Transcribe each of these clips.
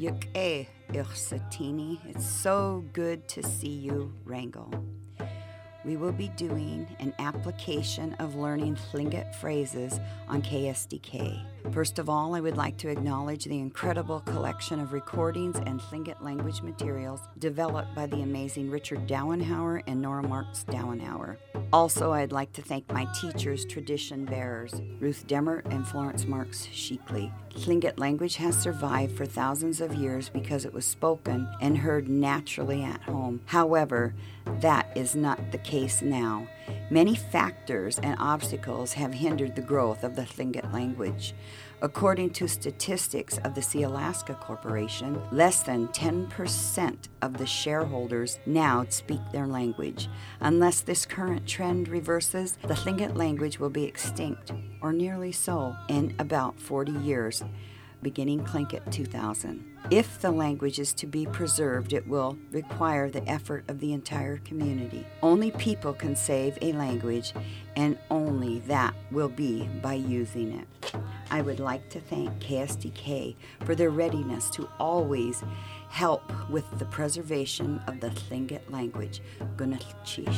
Yuk Satini. It's so good to see you, Wrangel. We will be doing an application of learning Tlingit phrases on KSDK. First of all, I would like to acknowledge the incredible collection of recordings and Tlingit language materials developed by the amazing Richard Dowenhauer and Nora Marks Dowenhauer. Also, I'd like to thank my teachers, tradition bearers, Ruth Demert and Florence Marks Sheekley. Tlingit language has survived for thousands of years because it was spoken and heard naturally at home. However, that is not the case now. Many factors and obstacles have hindered the growth of the Tlingit language. According to statistics of the Sealaska Corporation, less than 10% of the shareholders now speak their language. Unless this current trend reverses, the Tlingit language will be extinct, or nearly so, in about 40 years, beginning Tlingit 2000. If the language is to be preserved, it will require the effort of the entire community. Only people can save a language, and only that will be by using it. I would like to thank KSDK for their readiness to always help with the preservation of the Tlingit language. Gunalchish.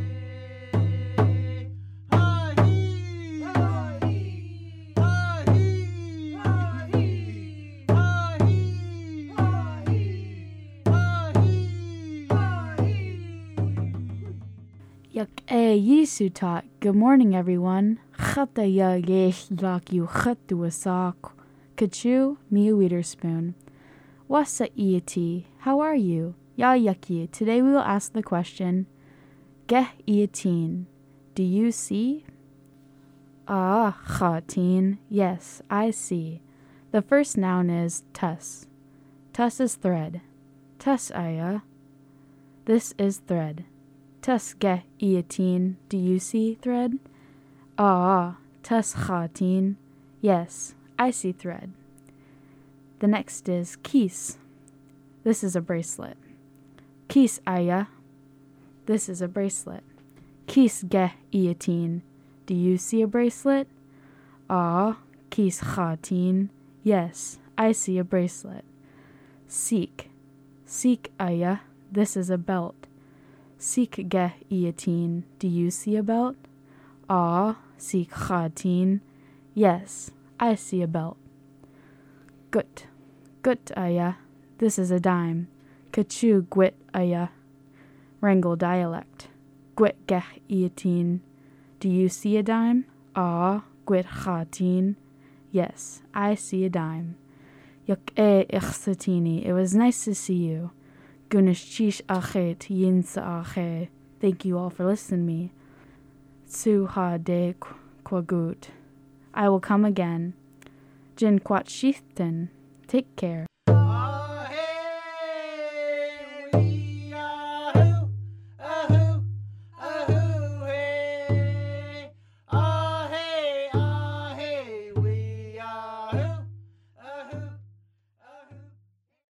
Yak Yisutat. Good morning, everyone. Chata ya yesh lak you chatu asak. Kachu mi Witherspoon. Wasa iati. How are you? Ya yaki. Today we will ask the question. Geh iatin. Do you see? Ah, chatin. Yes, I see. The first noun is tus. Tus is thread. Tus aya. This is thread. Tus geh iatin. Do you see thread? Ah, tus chatin. Yes, I see thread. The next is kis. This is a bracelet. Kis aya. This is a bracelet. Kis geh iatin. Do you see a bracelet? Ah, kis chatin. Yes, I see a bracelet. Seek. Seek aya. This is a belt. Seek geh iatin. Do you see a belt? Ah, seek chatin. Yes, I see a belt. Gut. Gut aya. This is a dime. Kachu gwit aya. Wrangel dialect. Gwit geh iatin. Do you see a dime? Ah, gwit chatin. Yes, I see a dime. Yuk ichsatini. It was nice to see you. Gunashchish achet yinsa ache. Thank you all for listening to me. Tsu ha de kwagut. I will come again. Jin kwat shiften. Take care.